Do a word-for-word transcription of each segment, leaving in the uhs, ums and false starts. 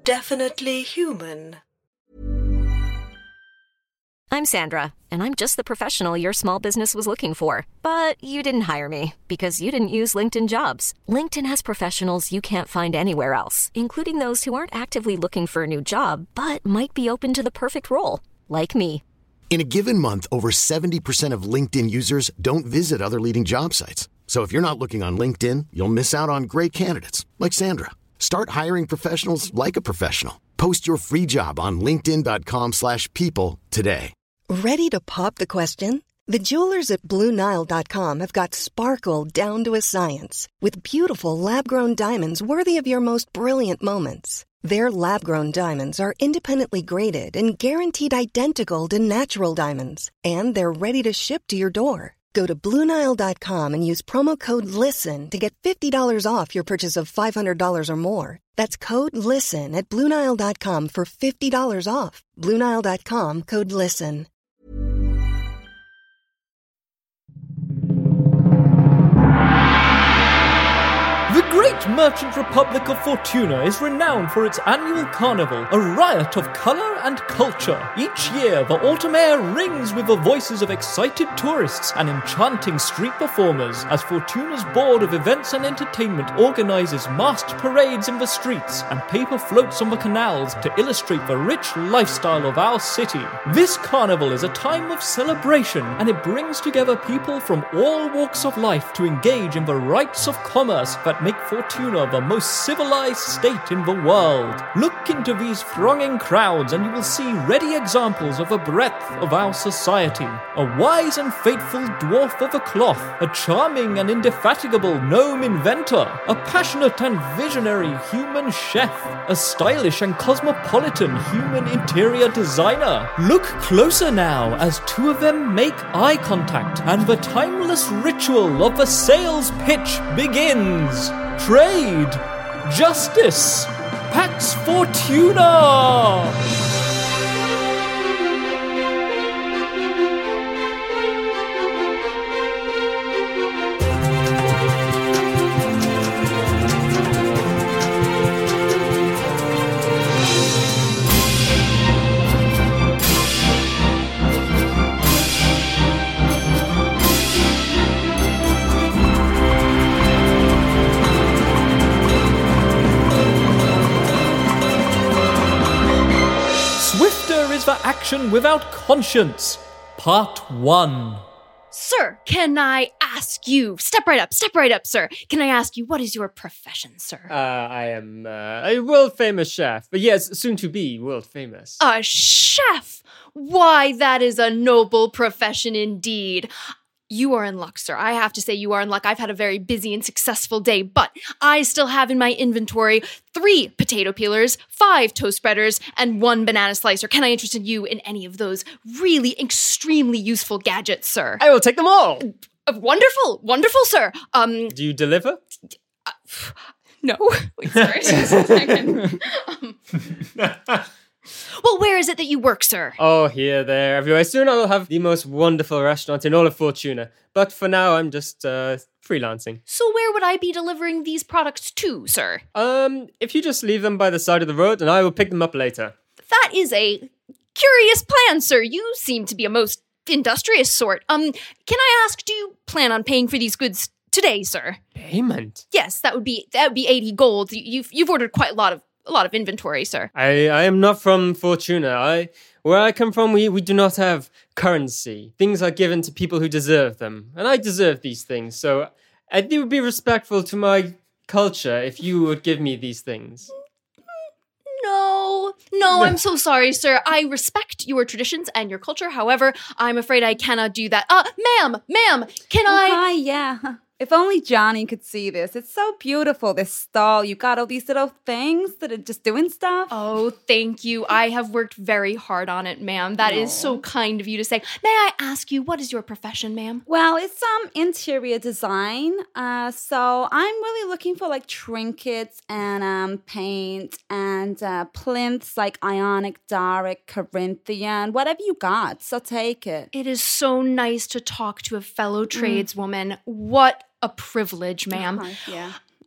definitely human. I'm Sandra, and I'm just the professional your small business was looking for. But you didn't hire me because you didn't use LinkedIn Jobs. LinkedIn has professionals you can't find anywhere else, including those who aren't actively looking for a new job, but might be open to the perfect role, like me. In a given month, over seventy percent of LinkedIn users don't visit other leading job sites. So if you're not looking on LinkedIn, you'll miss out on great candidates like Sandra. Start hiring professionals like a professional. Post your free job on linkedin.com slash people today. Ready to pop the question? The jewelers at Blue Nile dot com have got sparkle down to a science with beautiful lab-grown diamonds worthy of your most brilliant moments. Their lab-grown diamonds are independently graded and guaranteed identical to natural diamonds, and they're ready to ship to your door. Go to Blue Nile dot com and use promo code LISTEN to get fifty dollars off your purchase of five hundred dollars or more. That's code LISTEN at Blue Nile dot com for fifty dollars off. Blue Nile dot com, code LISTEN. The great merchant republic of Fortuna is renowned for its annual carnival, a riot of colour and culture. Each year, the autumn air rings with the voices of excited tourists and enchanting street performers as Fortuna's Board of Events and Entertainment organises masked parades in the streets and paper floats on the canals to illustrate the rich lifestyle of our city. This carnival is a time of celebration, and it brings together people from all walks of life to engage in the rites of commerce that make Fortuna the most civilized state in the world. Look into these thronging crowds and you will see ready examples of the breadth of our society. A wise and faithful dwarf of the cloth, a charming and indefatigable gnome inventor, a passionate and visionary human chef, a stylish and cosmopolitan human interior designer. Look closer now as two of them make eye contact and the timeless ritual of the sales pitch begins. Trade, justice, Pax Fortuna! For action without conscience, part one. Sir, can I ask you, step right up, step right up, sir. Can I ask you, what is your profession, sir? Uh, I am uh, a world-famous chef, but yes, soon to be world-famous. A chef? Why, that is a noble profession indeed. You are in luck, sir. I have to say you are in luck. I've had a very busy and successful day, but I still have in my inventory three potato peelers, five toast spreaders, and one banana slicer. Can I interest you in any of those really extremely useful gadgets, sir? I will take them all. Uh, wonderful, wonderful, sir. Um, Do you deliver? Uh, no. Wait, sorry. Just a second. um, Well, where is it that you work, sir? Oh, here, there, everywhere. Soon I will have the most wonderful restaurant in all of Fortuna. But for now, I'm just uh, freelancing. So where would I be delivering these products to, sir? Um, if you just leave them by the side of the road, and I will pick them up later. That is a curious plan, sir. You seem to be a most industrious sort. Um, can I ask, do you plan on paying for these goods today, sir? Payment? Yes, that would be that would be eighty gold. You've you've ordered quite a lot of a lot of inventory, sir. I, I am not from Fortuna. I where I come from, we, we do not have currency. Things are given to people who deserve them, and I deserve these things. So I think it would be respectful to my culture if you would give me these things. No, no, I'm so sorry, sir. I respect your traditions and your culture. However, I'm afraid I cannot do that. Uh, ma'am, ma'am, can oh, I? Hi, yeah. If only Johnny could see this. It's so beautiful, this stall. You got all these little things that are just doing stuff. Oh, thank you. I have worked very hard on it, ma'am. That no. is so kind of you to say. May I ask you, what is your profession, ma'am? Well, it's um interior design. Uh, so I'm really looking for like trinkets and um paint and uh, plinths like Ionic, Doric, Corinthian, whatever you got. So take it. It is so nice to talk to a fellow tradeswoman. Mm. What a privilege, ma'am. Uh-huh, yeah.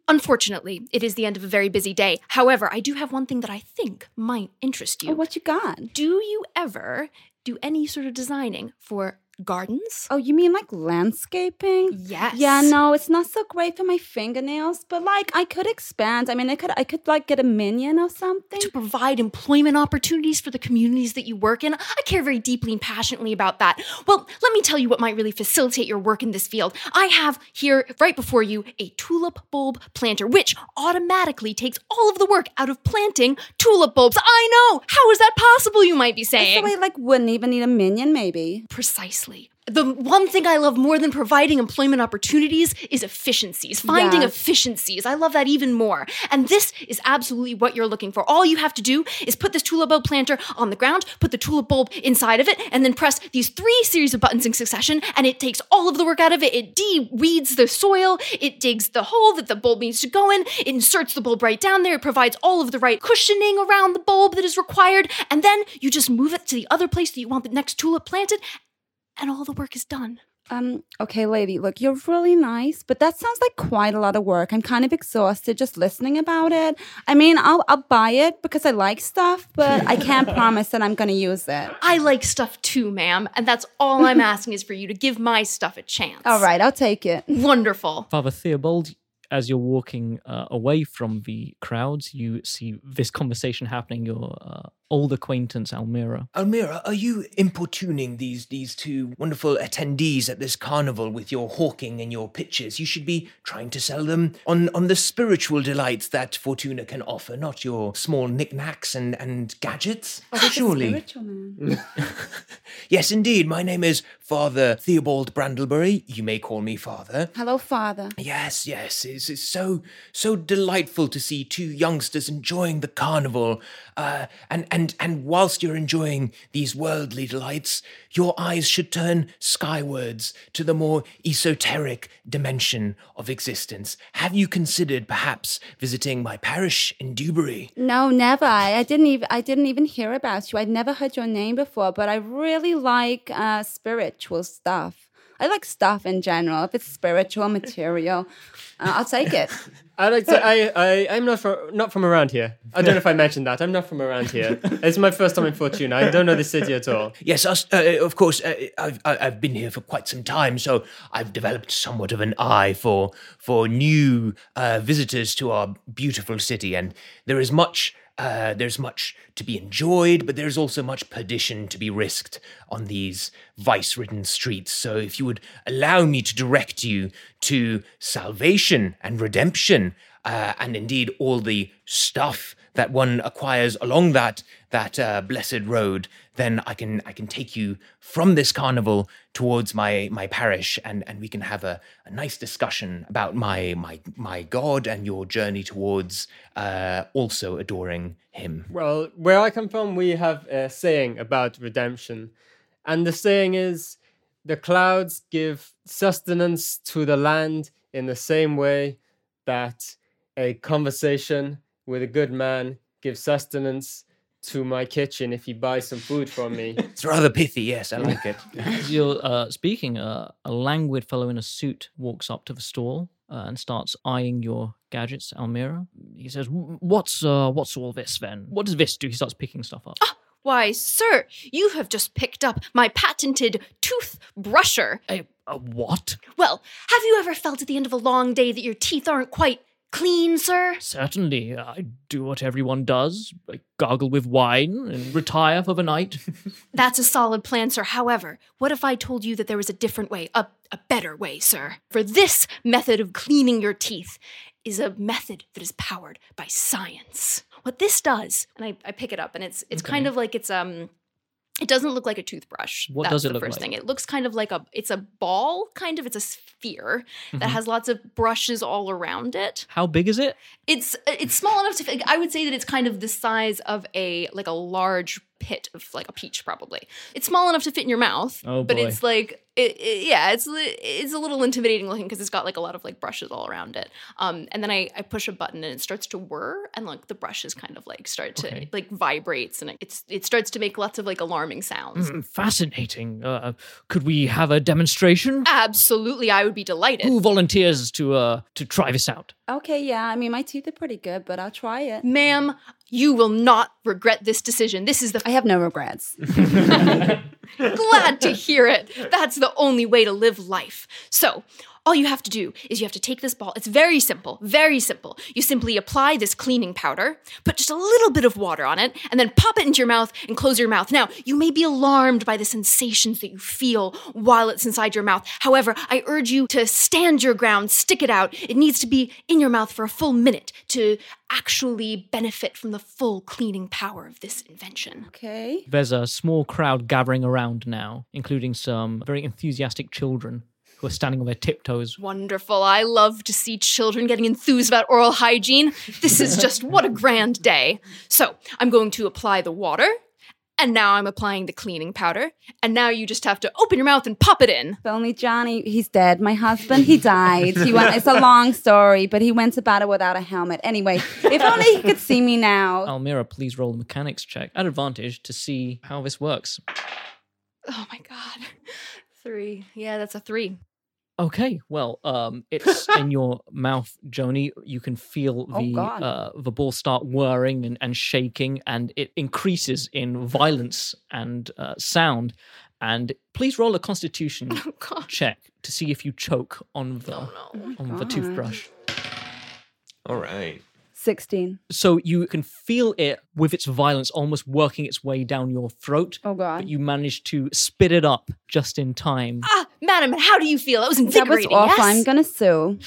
Unfortunately, it is the end of a very busy day. However, I do have one thing that I think might interest you. Oh, what you got? Do you ever do any sort of designing for gardens? Oh, you mean like landscaping? Yes. Yeah, no, it's not so great for my fingernails, but like I could expand. I mean, I could I could like get a minion or something. To provide employment opportunities for the communities that you work in. I care very deeply and passionately about that. Well, let me tell you what might really facilitate your work in this field. I have here, right before you, a tulip bulb planter, which automatically takes all of the work out of planting tulip bulbs. I know! How is that possible, you might be saying? So I like wouldn't even need a minion, maybe. Precisely. The one thing I love more than providing employment opportunities is efficiencies, finding Yes. efficiencies. I love that even more. And this is absolutely what you're looking for. All you have to do is put this tulip bulb planter on the ground, put the tulip bulb inside of it, and then press these three series of buttons in succession, and it takes all of the work out of it. It de-weeds the soil, it digs the hole that the bulb needs to go in, it inserts the bulb right down there, it provides all of the right cushioning around the bulb that is required, and then you just move it to the other place that you want the next tulip planted, and all the work is done. Um, okay, lady, look, you're really nice, but that sounds like quite a lot of work. I'm kind of exhausted just listening about it. I mean, I'll I'll buy it because I like stuff, but I can't promise that I'm going to use it. I like stuff too, ma'am, and that's all I'm asking is for you to give my stuff a chance. All right, I'll take it. Wonderful. Father Theobald, as you're walking uh, away from the crowds, you see this conversation happening. Your uh, old acquaintance, Almira. Almira, are you importuning these these two wonderful attendees at this carnival with your hawking and your pitches? You should be trying to sell them on, on the spiritual delights that Fortuna can offer, not your small knickknacks and, and gadgets. Oh, that's a Surely. spiritual man. Yes, indeed. My name is Father Theobald Brandlebury. You may call me Father. Hello, Father. Yes, yes. It's, it's so so delightful to see two youngsters enjoying the carnival. Uh, and, and, and whilst you're enjoying these worldly delights, your eyes should turn skywards to the more esoteric dimension of existence. Have you considered perhaps visiting my parish in Dewberry? No, never. I, I didn't even I didn't even hear about you. I'd never heard your name before, but I really like uh, spiritual stuff. I like stuff in general. If it's spiritual material, uh, I'll take it. I like to. I. I. I'm not from. Not from around here. I don't know if I mentioned that. I'm not from around here. It's my first time in Fortuna. I don't know the city at all. Yes, us, uh, of course. Uh, I've I've been here for quite some time, so I've developed somewhat of an eye for for new uh, visitors to our beautiful city, and there is much. Uh, there's much to be enjoyed, but there's also much perdition to be risked on these vice-ridden streets. So if you would allow me to direct you to salvation and redemption, uh, and indeed all the stuff that one acquires along that that uh, blessed road, then I can I can take you from this carnival towards my my parish, and, and we can have a, a nice discussion about my my my God and your journey towards uh, also adoring Him. Well, where I come from, we have a saying about redemption, and the saying is, "The clouds give sustenance to the land in the same way that a conversation with a good man gives sustenance to my kitchen if he buys some food from me." It's rather pithy, yes, I like it. As you're uh, speaking, uh, a languid fellow in a suit walks up to the stall uh, and starts eyeing your gadgets, Almira. He says, "What's uh, what's all this then? What does this do?" He starts picking stuff up. Ah, why, sir, you have just picked up my patented toothbrusher. A, a what? Well, have you ever felt at the end of a long day that your teeth aren't quite clean, sir? Certainly, I do what everyone does. I gargle with wine and retire for the night. That's a solid plan, sir. However, what if I told you that there was a different way, a, a better way, sir? For this method of cleaning your teeth is a method that is powered by science. What this does, and I, I pick it up, and it's it's Okay. kind of like it's um it doesn't look like a toothbrush. What That's does it the look first like? thing. It looks kind of like a it's a ball, kind of. It's a sphere that Mhm. has lots of brushes all around it. How big is it? It's it's small enough to fit. I would say that it's kind of the size of a like a large pit of like a peach, probably. It's small enough to fit in your mouth, Oh, but boy. it's like it, it, yeah, it's li- it's a little intimidating looking because it's got like a lot of like brushes all around it. Um, and then I, I push a button and it starts to whir, and like the brushes kind of like start to Okay. like vibrates, and it, it's it starts to make lots of like alarming sounds. Mm, fascinating. Uh, could we have a demonstration? Absolutely, I would be delighted. Who volunteers to uh to try this out? Okay, yeah. I mean, my teeth are pretty good, but I'll try it. Ma'am, you will not regret this decision. This is the I have no regrets. Glad to hear it. That's the only way to live life. So, all you have to do is you have to take this ball. It's very simple, very simple. You simply apply this cleaning powder, put just a little bit of water on it, and then pop it into your mouth and close your mouth. Now, you may be alarmed by the sensations that you feel while it's inside your mouth. However, I urge you to stand your ground, stick it out. It needs to be in your mouth for a full minute to actually benefit from the full cleaning power of this invention. Okay. There's a small crowd gathering around now, including some very enthusiastic children who are standing on their tiptoes. Wonderful. I love to see children getting enthused about oral hygiene. This is just what a grand day. So I'm going to apply the water, and now I'm applying the cleaning powder, and now you just have to open your mouth and pop it in. If only Johnny, he's dead. My husband, he died. He went. It's a long story, but he went to battle without a helmet. Anyway, if only he could see me now. Almira, please roll the mechanics check at advantage to see how this works. Oh my god. Three. Yeah, that's a three. Okay, well, um, it's in your mouth, Joni. You can feel Oh, the God. uh, the ball start whirring and, and shaking, and it increases in violence and uh, sound. And please roll a Constitution Oh god. check to see if you choke on the Oh no. on the God. toothbrush. All right. sixteen. So you can feel it with its violence almost working its way down your throat. Oh, God. But you manage to spit it up just in time. Ah, madam, how do you feel? That was That was invigorating, awful. yes? I'm gonna sue.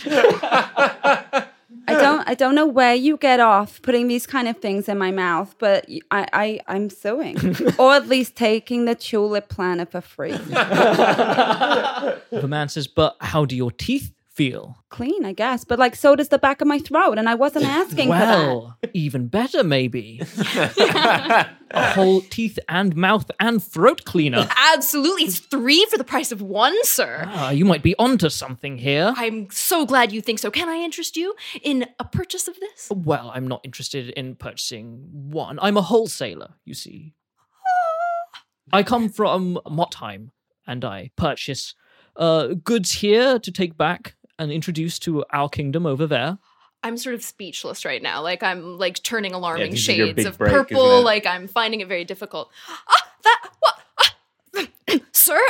I don't. I don't know where you get off putting these kind of things in my mouth, but y- I, I, I'm suing, or at least taking the tulip planner for free. The man says, "But how do your teeth feel?" Clean, I guess, but like so does the back of my throat, and I wasn't asking for that. Well, even better, maybe. A whole teeth and mouth and throat cleaner. Absolutely. It's three for the price of one, sir. Ah, you might be onto something here. I'm so glad you think so. Can I interest you in a purchase of this? Well, I'm not interested in purchasing one. I'm a wholesaler, you see. I come from Mottheim, and I purchase uh, goods here to take back and introduce to our kingdom over there. I'm sort of speechless right now. Like I'm like turning alarming this is your shades big of break, purple. isn't it? Like I'm finding it very difficult. Ah, that what? Ah, sir,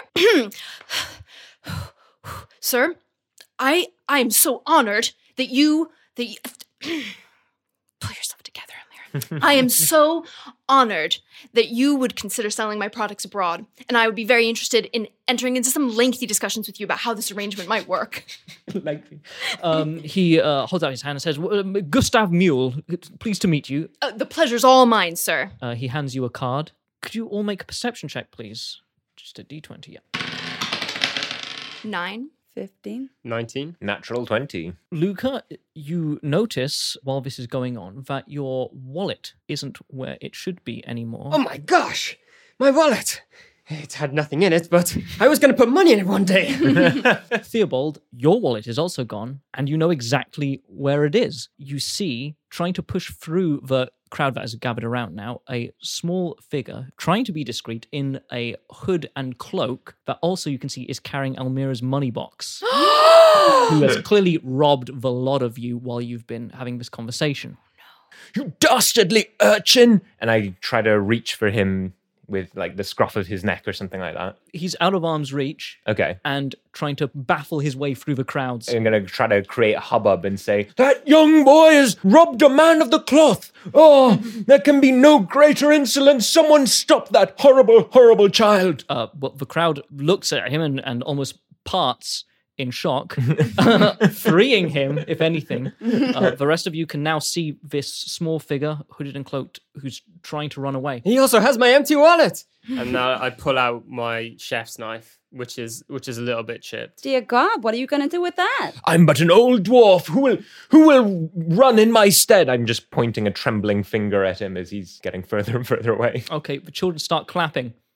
sir, I I am so honored that you that you pull yourself together, Amir. I am so honored that you would consider selling my products abroad, and I would be very interested in entering into some lengthy discussions with you about how this arrangement might work. Lengthy. Um, he uh, holds out his hand and says, "Well, um, Gustav Mule, pleased to meet you." Uh, the pleasure's all mine, sir. Uh, he hands you a card. Could you all make a perception check, please? Just a d twenty, yeah. Nine. Fifteen. nineteen. Natural twenty. Luca, you notice while this is going on that your wallet isn't where it should be anymore. Oh my gosh! My wallet! It had nothing in it, but I was going to put money in it one day. Theobald, your wallet is also gone, and you know exactly where it is. You see, trying to push through the crowd that has gathered around now, a small figure trying to be discreet in a hood and cloak that also you can see is carrying Almira's money box, who has clearly robbed the lot of you while you've been having this conversation. You dastardly urchin! And I try to reach for him with like the scruff of his neck or something like that. He's out of arm's reach Okay. and trying to baffle his way through the crowds. I'm going to try to create a hubbub and say, that young boy has robbed a man of the cloth. Oh, there can be no greater insolence. Someone stop that horrible, horrible child. Uh, but the crowd looks at him and, and almost parts in shock, freeing him, if anything. Uh, the rest of you can now see this small figure, hooded and cloaked, who's trying to run away. He also has my empty wallet. And now I pull out my chef's knife, which is which is a little bit chipped. Dear God, what are you going to do with that? I'm but an old dwarf. Who will who will run in my stead? I'm just pointing a trembling finger at him as he's getting further and further away. Okay, the children start clapping.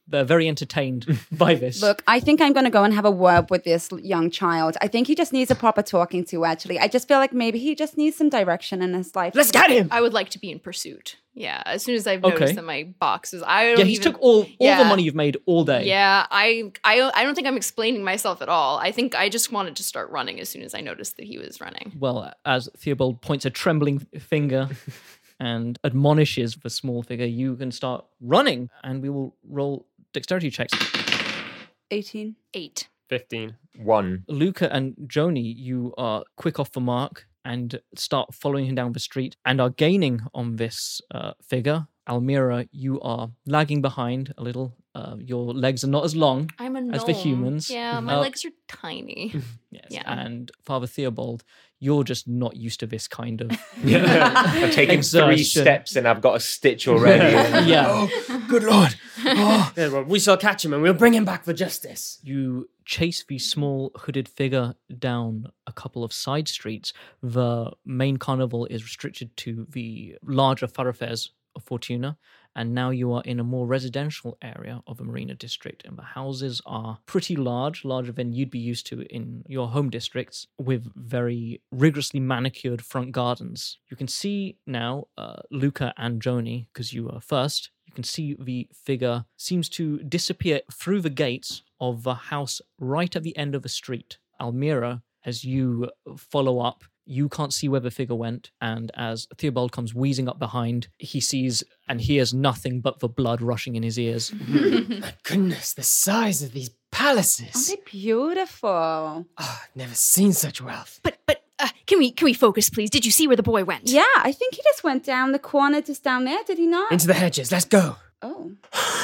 they're very entertained by this. Look, I think I'm going to go and have a word with this young child. I think he just needs a proper talking to, actually. I just feel like maybe he just needs some direction in his life. Let's get him! I would like to be in pursuit. Yeah, as soon as I've Okay. noticed that my boxes, I don't yeah, he's even, took all, all Yeah. the money you've made all day. Yeah, I, I, I don't think I'm explaining myself at all. I think I just wanted to start running as soon as I noticed that he was running. Well, as Theobald points a trembling finger and admonishes the small figure, you can start running, and we will roll dexterity checks. eighteen. Eight. fifteen. One. Luca and Joni, you are quick off the mark and start following him down the street and are gaining on this uh, figure. Almira, you are lagging behind a little. Uh, your legs are not as long I'm a gnome. as the humans. Yeah, my Uh, legs are tiny. Yes, Yeah. and Father Theobald, you're just not used to this kind of. I've taken three Exertion. steps and I've got a stitch already. Yeah. Oh, good lord. Oh. Yeah, well, we shall catch him and we'll bring him back for justice. You chase the small hooded figure down a couple of side streets. The main carnival is restricted to the larger thoroughfares of Fortuna, and now you are in a more residential area of a marina district, and the houses are pretty large, larger than you'd be used to in your home districts, with very rigorously manicured front gardens. You can see now uh, Luca and Joni, because you are first. You can see the figure seems to disappear through the gates of the house right at the end of the street. Almira, as you follow up, you can't see where the figure went, and as Theobald comes wheezing up behind, he sees and hears nothing but the blood rushing in his ears. My goodness, the size of these palaces. Aren't they beautiful? Oh, I've never seen such wealth. But but uh, can we can we focus, please? Did you see where the boy went? Yeah, I think he just went down the corner, just down there, did he not? Into the hedges, let's go. Oh.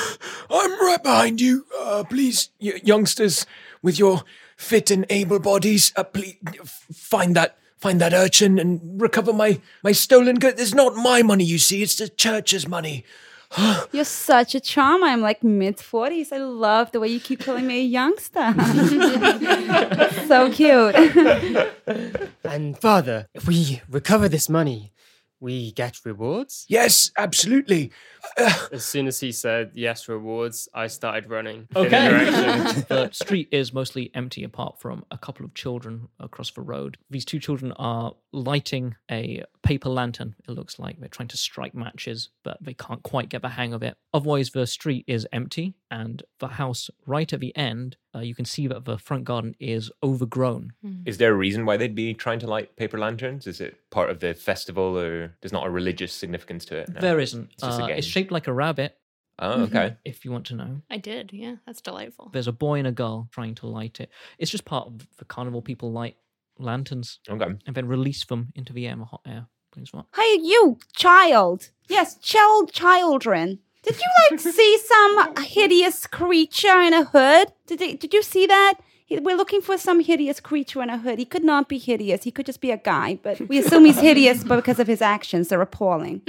I'm right behind you. Uh, please, y- youngsters, with your fit and able bodies, uh, please f- find that find that urchin and recover my, my stolen goods. It's not my money, you see. It's the church's money. You're such a charmer. I'm like mid forties. I love the way you keep calling me a youngster. So cute. And father, if we recover this money, we get rewards? Yes, absolutely. Uh, As soon as he said yes, rewards, I started running. Okay. In a direction. The street is mostly empty apart from a couple of children across the road. These two children are lighting a paper lantern, it looks like. They're trying to strike matches, but they can't quite get the hang of it. Otherwise, the street is empty, and the house right at the end, uh, you can see that the front garden is overgrown. Is there a reason why they'd be trying to light paper lanterns? Is it part of the festival, or there's not a religious significance to it? No. There isn't. It's just a Uh, game. it's shaped like a rabbit, Oh, okay. if you want to know. I did. Yeah, that's delightful. There's a boy and a girl trying to light it. It's just part of the carnival. People light lanterns Okay. and then release them into the air in the hot air. Brings what? Hey, you, child. Yes, child, children. Did you, like, see some hideous creature in a hood? Did, they, did you see that? He- We're looking for some hideous creature in a hood. He could not be hideous. He could just be a guy, but we assume he's hideous because of his actions. They're appalling.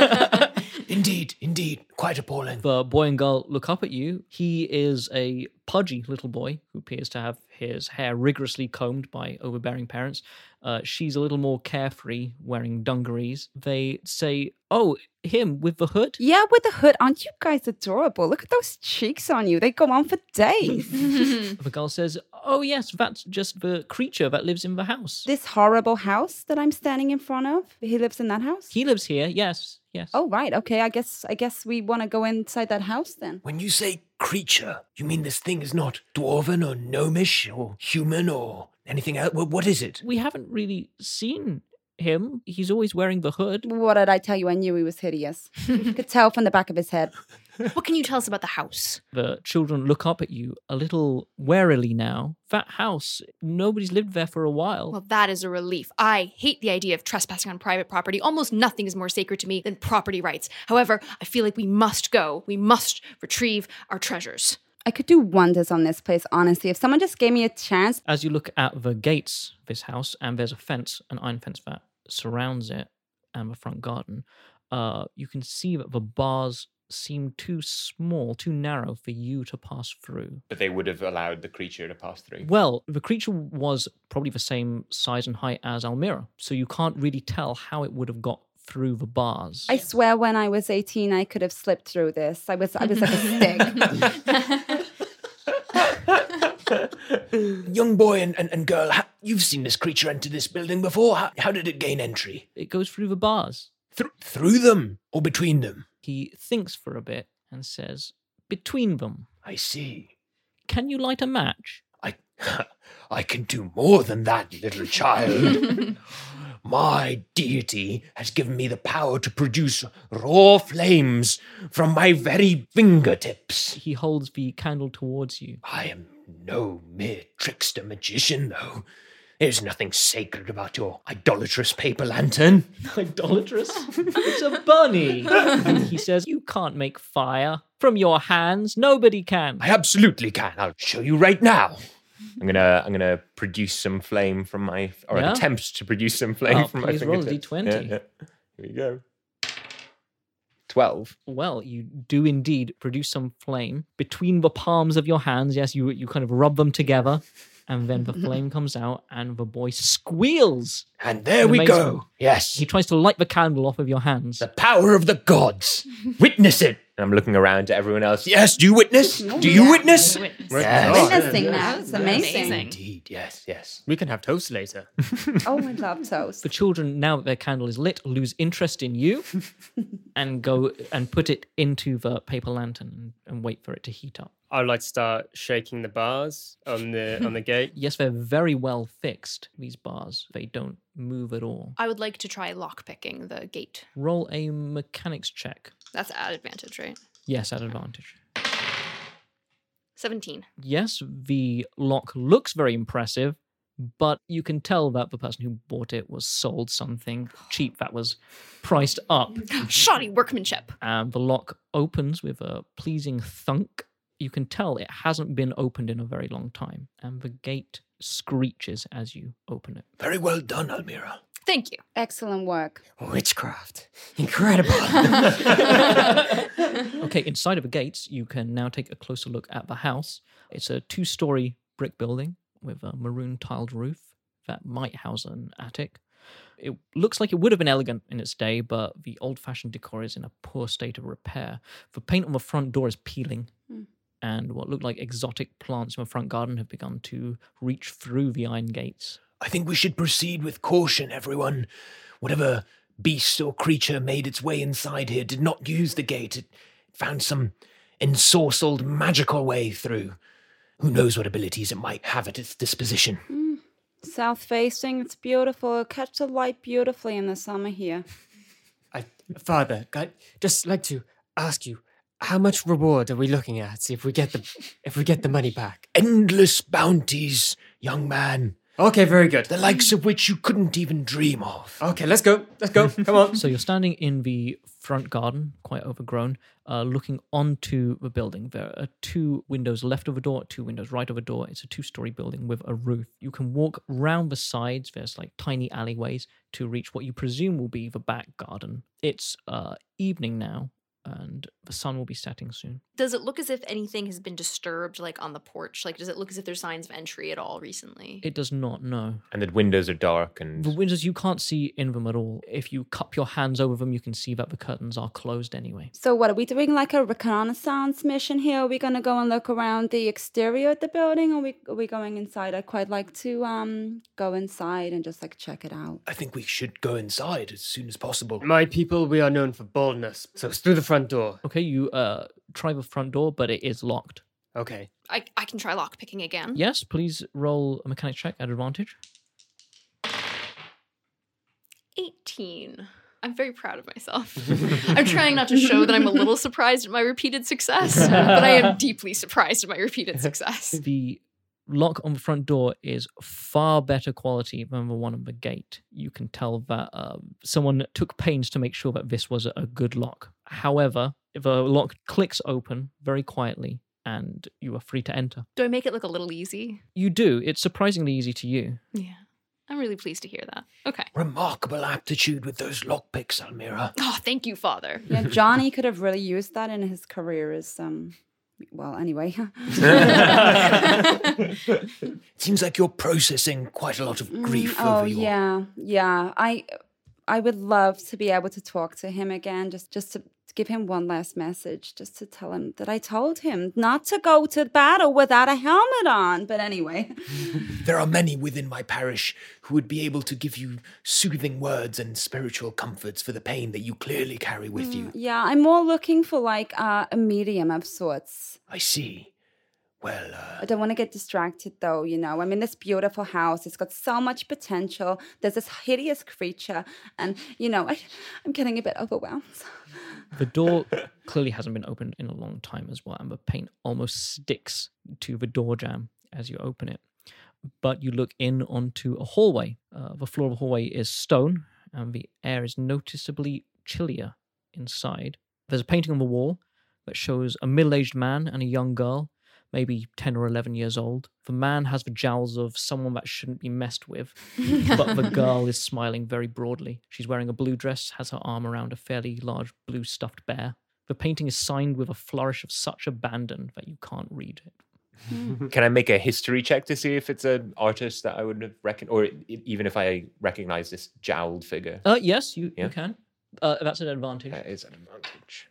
indeed, indeed. Quite appalling. The boy and girl look up at you. He is a pudgy little boy who appears to have his hair rigorously combed by overbearing parents. Uh, she's a little more carefree, wearing dungarees. They say, "Oh, him with the hood?" Yeah, with the hood. Aren't you guys adorable? Look at those cheeks on you. They go on for days. The girl says, "Oh yes, that's just the creature that lives in the house. This horrible house that I'm standing in front of. He lives in that house? He lives here. Yes, yes." Oh, right. Okay, I guess I guess we want to go inside that house then. When you say creature, you mean this thing is not dwarven or gnomish or human or anything else? Wh- What is it? We haven't really seen him. He's always wearing the hood. What did I tell you? I knew he was hideous. Could tell from the back of his head. What can you tell us about the house? The children look up at you a little warily now. That house, nobody's lived there for a while. Well, that is a relief. I hate the idea of trespassing on private property. Almost nothing is more sacred to me than property rights. However, I feel like we must go. We must retrieve our treasures. I could do wonders on this place, honestly. If someone just gave me a chance. As you look at the gates of this house, and there's a fence, an iron fence that surrounds it, and the front garden, uh, you can see that the bars seem too small, too narrow for you to pass through. But they would have allowed the creature to pass through. Well, the creature was probably the same size and height as Almira, so you can't really tell how it would have got through the bars. I swear when I was eighteen, I could have slipped through this. I was I was like a stick. Young boy and, and, and girl, how, you've seen this creature enter this building before. How, how did it gain entry? It goes through the bars. Th- through them or between them? He thinks for a bit and says, between them. I see. Can you light a match? I, I can do more than that, little child. My deity has given me the power to produce raw flames from my very fingertips. He holds the candle towards you. I am no mere trickster magician, though. There's nothing sacred about your idolatrous paper lantern. Idolatrous? It's a bunny. And he says, you can't make fire from your hands. Nobody can. I absolutely can. I'll show you right now. I'm gonna I'm gonna produce some flame from my or Yeah? attempt to produce some flame Oh, from my please roll a fingertips. D twenty. Yeah, yeah. Here we go. Twelve. Well, you do indeed produce some flame between the palms of your hands. Yes, you you kind of rub them together, and then the flame comes out, and the boy squeals. And there we Amazing. go. Yes. He tries to light the candle off of your hands. The power of the gods. Witness it. And I'm looking around to everyone else. Yes, do you witness? Do you witness? Yes. Witnessing that. It's amazing. Indeed, yes, yes. We can have toast later. Oh, I love toast. The children, now that their candle is lit, lose interest in you and go and put it into the paper lantern and, and wait for it to heat up. I would like to start shaking the bars on the on the gate. Yes, they're very well fixed, these bars. They don't move at all. I would like to try lockpicking the gate. Roll a mechanics check. That's at advantage, right? Yes, at advantage. seventeen. Yes, the lock looks very impressive, but you can tell that the person who bought it was sold something cheap that was priced up. Shoddy workmanship. And the lock opens with a pleasing thunk. You can tell it hasn't been opened in a very long time, and the gate screeches as you open it. Very well done, Almira. Thank you. Excellent work. Witchcraft. Incredible. Okay, inside of the gates, you can now take a closer look at the house. It's a two-story brick building with a maroon tiled roof that might house an attic. It looks like it would have been elegant in its day, but the old-fashioned decor is in a poor state of repair. The paint on the front door is peeling, Mm. and what look like exotic plants in the front garden have begun to reach through the iron gates. I think we should proceed with caution, everyone. Whatever beast or creature made its way inside here did not use the gate. It found some ensorcelled magical way through. Who knows what abilities it might have at its disposition. Mm. South facing, it's beautiful. It'll catch the light beautifully in the summer here. I, Father, I'd just like to ask you, how much reward are we looking at if we get the if we get the money back? Endless bounties, young man. Okay, very good. The likes of which you couldn't even dream of. Okay, let's go. Let's go. Come on. So you're standing in the front garden, quite overgrown, uh, looking onto the building. There are two windows left of a door, two windows right of a door. It's a two-story building with a roof. You can walk round the sides. There's like tiny alleyways to reach what you presume will be the back garden. It's uh, evening now, and the sun will be setting soon. Does it look as if anything has been disturbed, like on the porch? Like, does it look as if there's signs of entry at all recently? It does not, no. And the windows are dark and The windows, you can't see in them at all. If you cup your hands over them, you can see that the curtains are closed anyway. So what, are we doing like a reconnaissance mission here? Are we going to go and look around the exterior of the building, or are we, are we going inside? I'd quite like to um go inside and just like check it out. I think we should go inside as soon as possible. My people, we are known for boldness, so it's through the front door. Okay, you uh try the front door, but it is locked. Okay. I, I can try lockpicking again. Yes, please roll a mechanics check at advantage. eighteen. I'm very proud of myself. I'm trying not to show that I'm a little surprised at my repeated success, but I am deeply surprised at my repeated success. The lock on the front door is far better quality than the one on the gate. You can tell that uh, someone took pains to make sure that this was a good lock. However, the lock clicks open very quietly, and you are free to enter. Do I make it look a little easy? You do. It's surprisingly easy to you. Yeah. I'm really pleased to hear that. Okay. Remarkable aptitude with those lockpicks, Almira. Oh, thank you, Father. Yeah, Johnny could have really used that in his career as um. Well, anyway. Seems like you're processing quite a lot of grief oh over your... yeah, yeah. I I would love to be able to talk to him again, just, just to give him one last message, just to tell him that I told him not to go to battle without a helmet on. But anyway. There are many within my parish who would be able to give you soothing words and spiritual comforts for the pain that you clearly carry with Mm, you. Yeah, I'm more looking for like uh, a medium of sorts. I see. Well, uh, I don't want to get distracted though, you know. I'm in this beautiful house. It's got so much potential. There's this hideous creature. And, you know, I, I'm getting a bit overwhelmed. The door clearly hasn't been opened in a long time as well, and the paint almost sticks to the door jamb as you open it. But you look in onto a hallway. Uh, the floor of the hallway is stone, and the air is noticeably chillier inside. There's a painting on the wall that shows a middle-aged man and a young girl, maybe ten or eleven years old. The man has the jowls of someone that shouldn't be messed with, but the girl is smiling very broadly. She's wearing a blue dress, has her arm around a fairly large blue stuffed bear. The painting is signed with a flourish of such abandon that you can't read it. Can I make a history check to see if it's an artist that I would have reckoned, or e- even if I recognize this jowled figure? Uh, yes, you, Yeah. you can. Uh, that's an advantage. That is an advantage.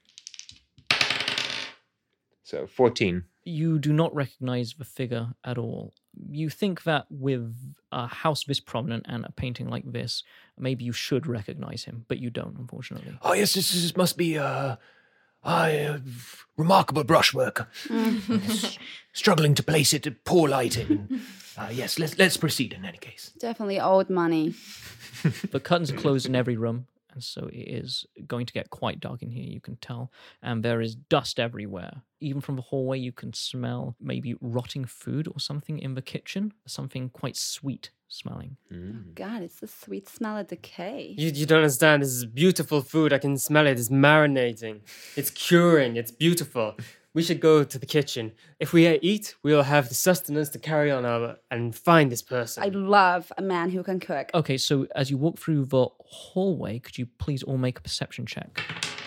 So fourteen. You do not recognize the figure at all. You think that with a house this prominent and a painting like this, maybe you should recognize him, but you don't, unfortunately. oh yes, this, this must be uh, uh, remarkable brushwork. S- Struggling to place it at poor lighting. Uh, yes, let's let's proceed in any case. Definitely old money. The curtains are closed in every room, and so it is going to get quite dark in here, you can tell. And there is dust everywhere. Even from the hallway, you can smell maybe rotting food or something in the kitchen, something quite sweet smelling. God, it's the sweet smell of decay. You, you don't understand. This is beautiful food. I can smell it. It's marinating. It's curing. It's beautiful. We should go to the kitchen. If we eat, we'll have the sustenance to carry on our and find this person. I love a man who can cook. Okay, so as you walk through the hallway, could you please all make a perception check?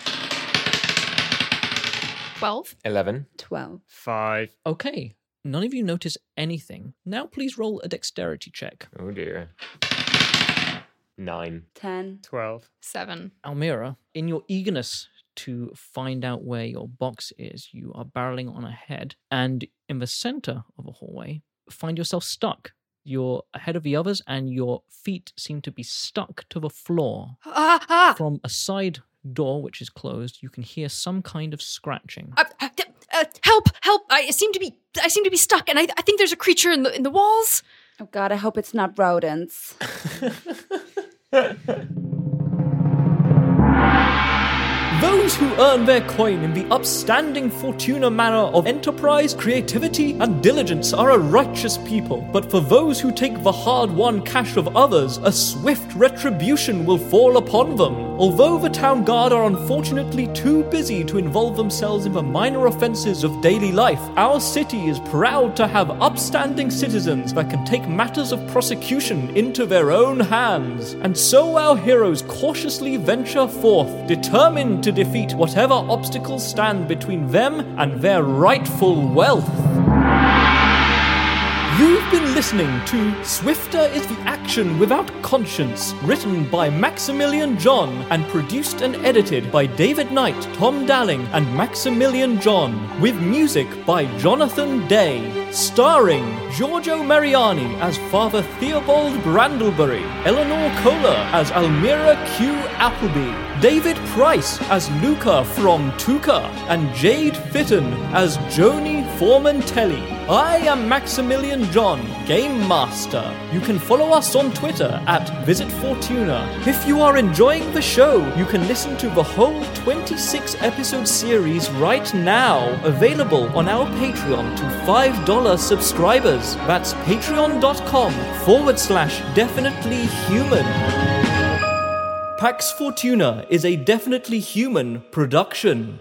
twelve. Eleven. twelve. Five. Okay, none of you notice anything. Now please roll a dexterity check. Oh dear. Nine. ten. Twelve. seven. Almira, in your eagerness to find out where your box is, you are barreling on ahead, and in the center of a hallway, find yourself stuck. You're ahead of the others, and your feet seem to be stuck to the floor. Ah, ah! From a side door, which is closed, you can hear some kind of scratching. Uh, uh, uh, help! Help! I seem to be. I seem to be stuck, and I, I think there's a creature in the in the walls. Oh God, I hope it's not rodents. Those who earn their coin in the upstanding Fortuna manner of enterprise, creativity, and diligence are a righteous people. But for those who take the hard-won cash of others, a swift retribution will fall upon them. Although the town guard are unfortunately too busy to involve themselves in the minor offenses of daily life, our city is proud to have upstanding citizens that can take matters of prosecution into their own hands. And so our heroes cautiously venture forth, determined to defeat whatever obstacles stand between them and their rightful wealth. You've been listening to Swifter is the Action Without Conscience, written by Maximilian John and produced and edited by David Knight, Tom Dalling, and Maximilian John, with music by Jonathan Day, starring Giorgio Mariani as Father Theobald Brandlebury, Eleanor Kohler as Almira Q. Appleby, David Price as Luca from Tuca, and Jade Fitton as Joni Formentelli. I am Maximilian John, Game Master. You can follow us on Twitter at Visit Fortuna. If you are enjoying the show, you can listen to the whole twenty-six episode series right now, available on our Patreon to five dollars subscribers. That's patreon.com forward slash definitely human. Pax Fortuna is a Definitely Human production.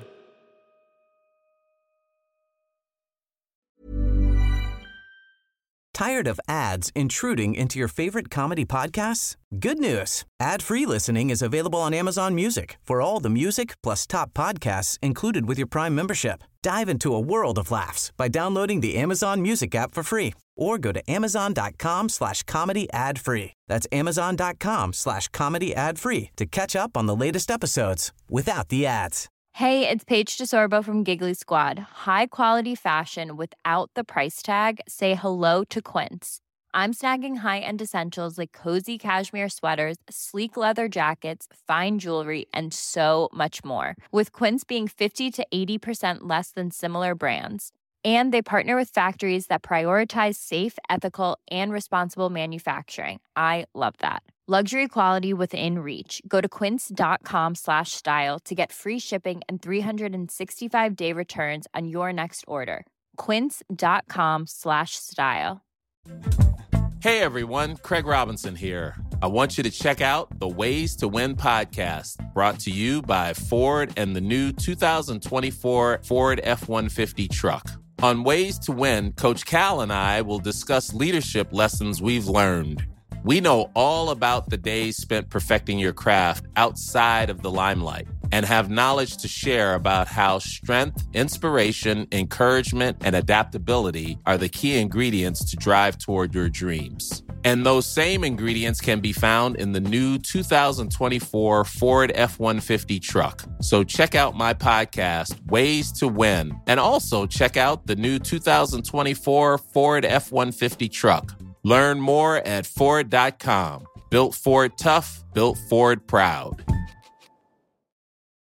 Tired of ads intruding into your favorite comedy podcasts? Good news. Ad-free listening is available on Amazon Music for all the music plus top podcasts included with your Prime membership. Dive into a world of laughs by downloading the Amazon Music app for free or go to amazon.com slash comedy ad free. That's amazon.com slash comedy ad free to catch up on the latest episodes without the ads. Hey, it's Paige DeSorbo from Giggly Squad. High quality fashion without the price tag. Say hello to Quince. I'm snagging high-end essentials like cozy cashmere sweaters, sleek leather jackets, fine jewelry, and so much more. With Quince being fifty to eighty percent less than similar brands. And they partner with factories that prioritize safe, ethical, and responsible manufacturing. I love that. Luxury quality within reach. Go to quince.com slash style to get free shipping and three sixty-five day returns on your next order. Quince.com slash style. Hey everyone, Craig Robinson here. I want you to check out the Ways to Win podcast, brought to you by Ford and the new two thousand twenty-four Ford F one fifty truck. On Ways to Win, Coach Cal and I will discuss leadership lessons we've learned. We know all about the days spent perfecting your craft outside of the limelight and have knowledge to share about how strength, inspiration, encouragement, and adaptability are the key ingredients to drive toward your dreams. And those same ingredients can be found in the new two thousand twenty-four Ford F one fifty truck. So check out my podcast, Ways to Win, and also check out the new two thousand twenty-four Ford F one fifty truck. Learn more at Ford dot com. Built Ford tough, built Ford proud.